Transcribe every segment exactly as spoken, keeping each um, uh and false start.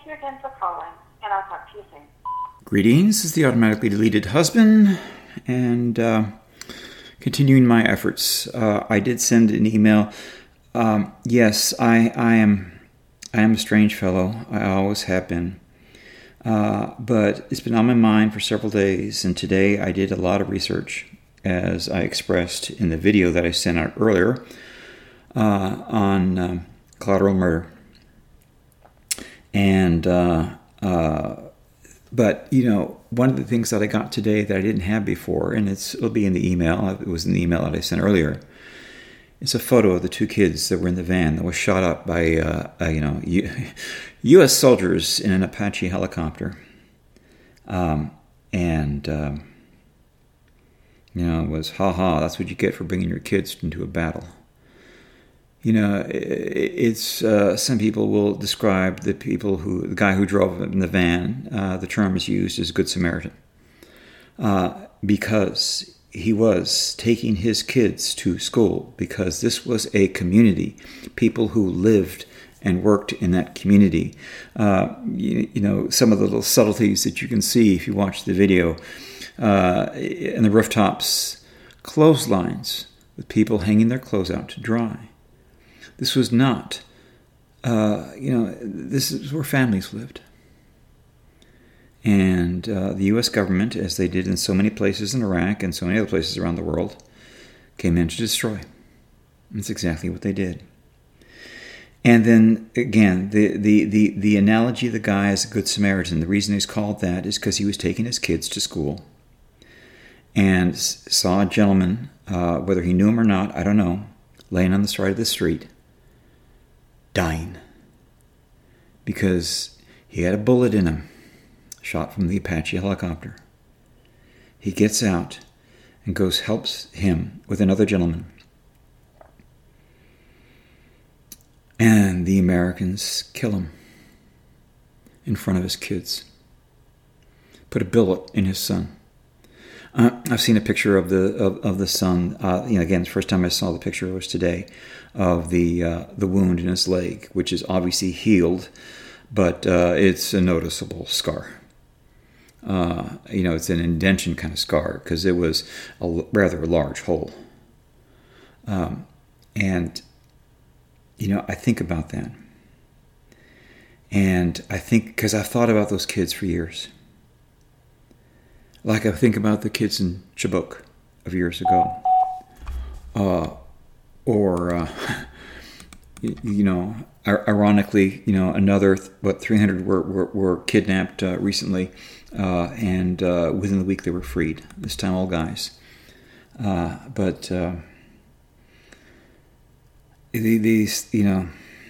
you again for calling, and I'll talk to you soon. Greetings, this is the automatically deleted husband, and uh, continuing my efforts. Uh, I did send an email. Um, yes, I, I am I am a strange fellow. I always have been. Uh, but it's been on my mind for several days, and today I did a lot of research, as I expressed in the video that I sent out earlier uh, on um, collateral murder. And, uh, uh, but, you know, one of the things that I got today that I didn't have before, and it's, it'll be in the email, it was in the email that I sent earlier, it's a photo of the two kids that were in the van that was shot up by, uh, uh, you know, U- U.S. soldiers in an Apache helicopter. Um, and, um, you know, it was, ha ha, that's what you get for bringing your kids into a battle. You know, it's, uh, some people will describe the people who, the guy who drove in the van, uh, the term is used as Good Samaritan. Uh, because he was taking his kids to school, because this was a community, people who lived and worked in that community. Uh, you, you know, some of the little subtleties that you can see if you watch the video, uh, in the rooftops, clotheslines with people hanging their clothes out to dry. This was not, uh, you know, this is where families lived. And uh, the U S government, as they did in so many places in Iraq and so many other places around the world, came in to destroy. That's exactly what they did. And then, again, the, the, the, the analogy of the guy as a Good Samaritan, the reason he's called that is because he was taking his kids to school and saw a gentleman, uh, whether he knew him or not, I don't know, laying on the side of the street, dying because he had a bullet in him, shot from the Apache helicopter. He gets out and goes, helps him with another gentleman. And the Americans kill him in front of his kids. Put a bullet in his son. Uh, I've seen a picture of the of, of the son. Uh, you know, again, the first time I saw the picture was today, of the uh, the wound in his leg, which is obviously healed, but uh, it's a noticeable scar. Uh, you know, it's an indention kind of scar because it was a l- rather large hole. Um, and you know, I think about that, and I think because I've thought about those kids for years. Like I think about the kids in Chibok of years ago. Uh, or, uh, you, you know, ironically, you know, another, what, three hundred were, were, were kidnapped uh, recently, uh, and uh, within the week they were freed. This time all guys. Uh, but uh, these, you know,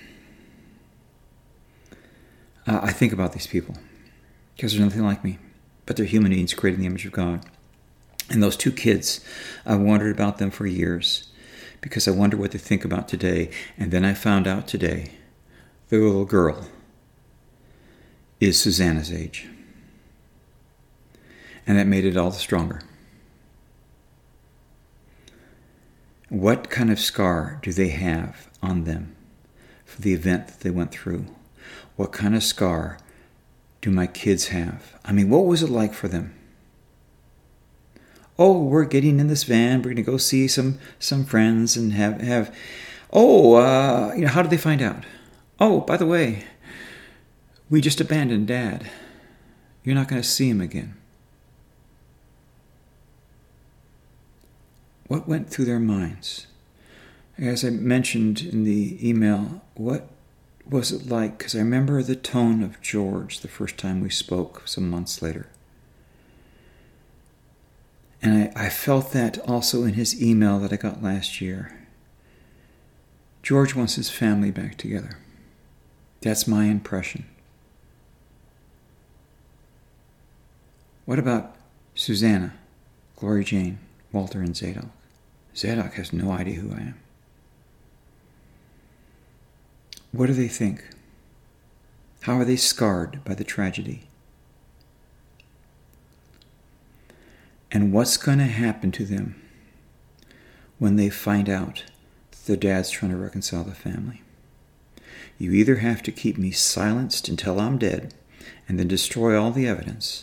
uh, I think about these people because they're nothing like me. But they're human beings created in the image of God. And those two kids, I wondered about them for years because I wonder what they think about today. And then I found out today the little girl is Susanna's age. And that made it all the stronger. What kind of scar do they have on them for the event that they went through? What kind of scar do my kids have? I mean, what was it like for them? Oh, we're getting in this van. We're going to go see some some friends and have have. Oh, uh, you know, how did they find out? Oh, by the way, we just abandoned Dad. You're not going to see him again. What went through their minds? As I mentioned in the email, what was it like? Because I remember the tone of George the first time we spoke some months later. And I, I felt that also in his email that I got last year. George wants his family back together. That's my impression. What about Susanna, Gloria Jane, Walter, and Zadok? Zadok has no idea who I am. What do they think? How are they scarred by the tragedy? And what's going to happen to them when they find out that their dad's trying to reconcile the family? You either have to keep me silenced until I'm dead and then destroy all the evidence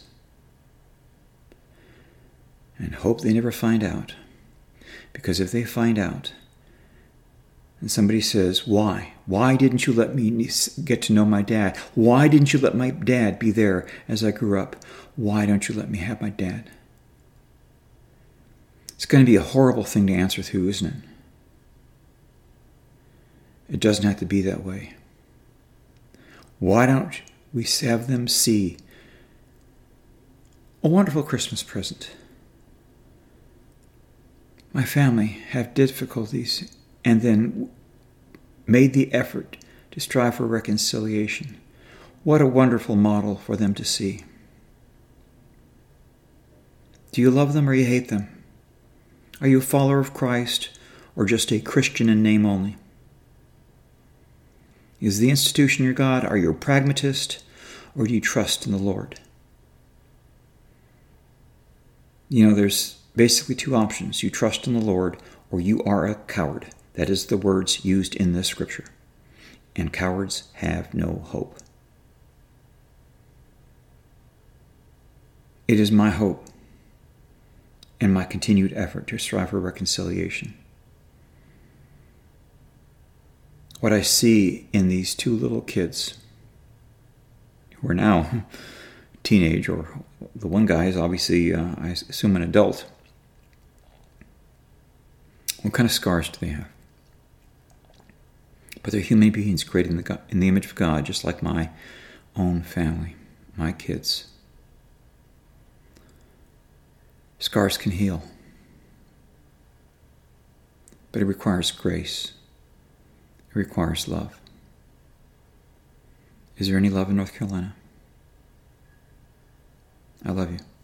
and hope they never find out. Because if they find out and somebody says, why? Why didn't you let me get to know my dad? Why didn't you let my dad be there as I grew up? Why don't you let me have my dad? It's going to be a horrible thing to answer to, isn't it? It doesn't have to be that way. Why don't we have them see a wonderful Christmas present? My family have difficulties and then made the effort to strive for reconciliation. What a wonderful model for them to see. Do you love them or you hate them? Are you a follower of Christ or just a Christian in name only? Is the institution your God? Are you a pragmatist or do you trust in the Lord? You know, there's basically two options. You trust in the Lord or you are a coward. That is the words used in this scripture. And cowards have no hope. It is my hope and my continued effort to strive for reconciliation. What I see in these two little kids, who are now teenage, or the one guy is obviously, uh, I assume, an adult. What kind of scars do they have? But they're human beings created in the, God, in the image of God, just like my own family, my kids. Scars can heal, but it requires grace. It requires love. Is there any love in North Carolina? I love you.